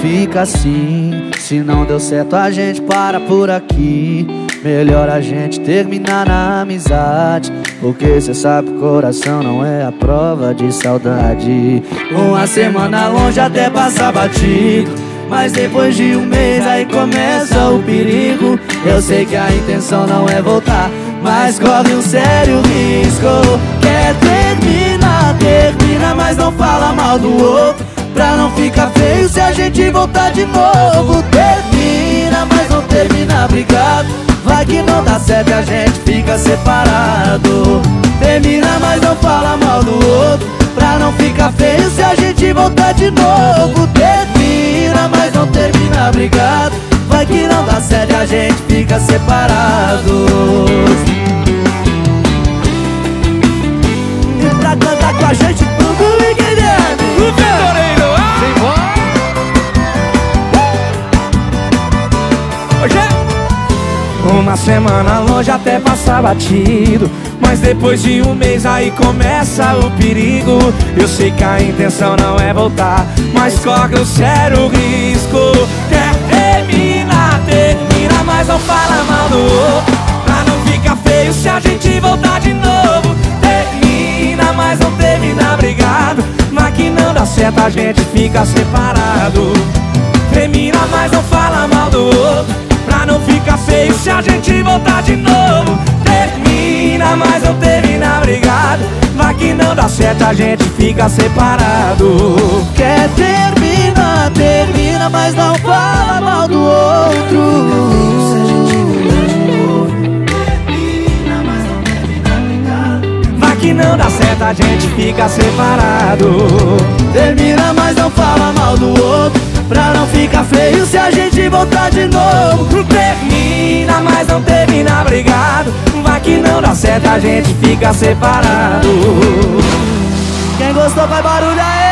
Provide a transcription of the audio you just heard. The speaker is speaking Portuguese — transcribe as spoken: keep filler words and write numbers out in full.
fica assim. Se não deu certo a gente para por aqui. Melhor a gente terminar na amizade, porque cê sabe que o coração não é a prova de saudade. Uma semana longe até passar batido, mas depois de um mês aí começa o perigo. Eu sei que a intenção não é voltar, mas corre um sério risco. Quer terminar, termina, mas não fala mal do outro, pra não ficar feio se a gente voltar de novo. Termina, mas não termina brigado, vai que não dá certo e a gente fica separado. Termina, mas não fala mal do outro, pra não ficar feio se a gente voltar de novo. Termina, mas não termina brigado, vai que não dá certo e a gente fica separado. E pra cantar com a gente tudo e Guilherme, o Vitoreiro, uma semana longe até passar batido, mas depois de um mês aí começa o perigo. Eu sei que a intenção não é voltar, mas corre um sério risco. Quer terminar, termina, mas não fala mal do outro, pra não ficar feio se a gente voltar de novo. Termina, mas não termina brigado, mas que não dá certo a gente fica separado. Termina, mas não fala mal do outro, pra não ficar feio se a gente voltar de novo. Termina, mas não termina brigado, vai que não dá certo a gente fica separado. Quer terminar, termina, mas não fala mal do outro. Vai que não dá certo a gente fica separado. Termina, mas não fala mal do outro, pra não ficar feio se a gente voltar de novo. Termina, mas não termina brigado, vai que não dá certo a gente fica separado. Quem gostou faz barulho aí.